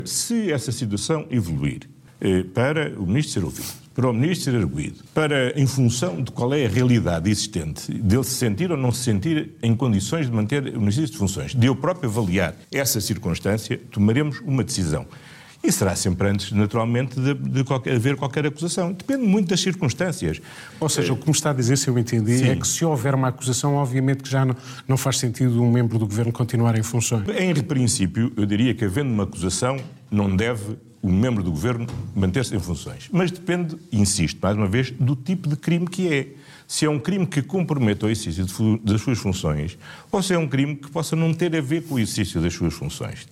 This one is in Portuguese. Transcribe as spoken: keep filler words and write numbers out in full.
Se essa situação evoluir eh, para o Ministro ser ouvido, para o Ministro ser arguido, para, em função de qual é a realidade existente, dele se sentir ou não se sentir em condições de manter o exercício de funções, de eu próprio avaliar essa circunstância, tomaremos uma decisão. E será sempre antes, naturalmente, de, de qualquer, haver qualquer acusação. Depende muito das circunstâncias. Ou seja, o que me está a dizer, se eu entendi, Sim. é que se houver uma acusação, obviamente que já não, não faz sentido um membro do Governo continuar em funções. Em princípio, eu diria que, havendo uma acusação, não deve o membro do Governo manter-se em funções. Mas depende, insisto, mais uma vez, do tipo de crime que é. Se é um crime que comprometa o exercício das suas funções, ou se é um crime que possa não ter a ver com o exercício das suas funções.